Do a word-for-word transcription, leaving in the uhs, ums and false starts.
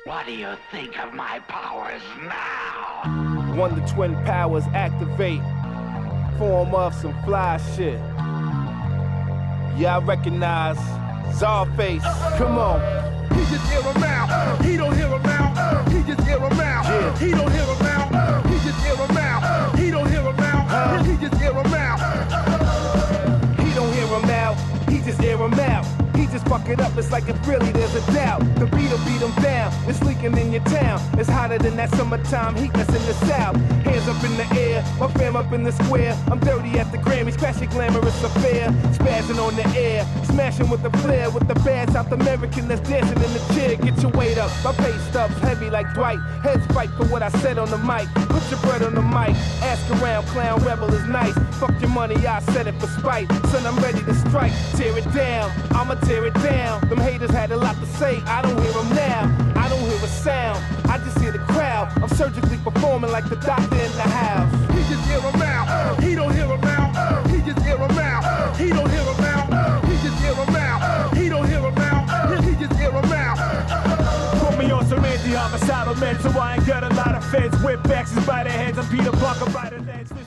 What do you think of my powers now? Wonder Twin powers activate. Form of some fly shit. Yeah, I recognize Czarface. Come on. He just hear him out. He don't hear him out. He just hear him out. Yeah. He don't hear him out. He just hear him out. He don't hear him out. He just hear him out. He don't hear him out. He just hear him out. He just fuck it up, it's like if really there's a doubt. The beat'll beat him down, it's leaking in your town. It's hotter than that summertime heat that's in the south. Hands up in the air, my fam up in the square. I'm dirty at the Grammys, crashing glamorous affair. Spazzing on the air, smashing with the flair. With the bad South American that's dancing in the chair. Get your weight up, my pay stubs heavy like Dwight. Heads fight for what I said on the mic. Put your bread on the mic, ask around, clown rebel is nice. Fuck your money, I said it for spite. Son, I'm ready to strike, tear it down, I'ma tear it down. Them haters had a lot to say, I don't hear them now. I don't hear a sound, I just hear the crowd. I'm surgically performing like the doctor in the house. He just hear him out. He don't hear him out. He just hear him out. He don't hear him out. He just hear him out. He don't hear him out. He just hear him out. Put me on some anti-homicidal meds, so I ain't got a lot of feds. Whip axes by the heads, I'm Peter Parker by the legs.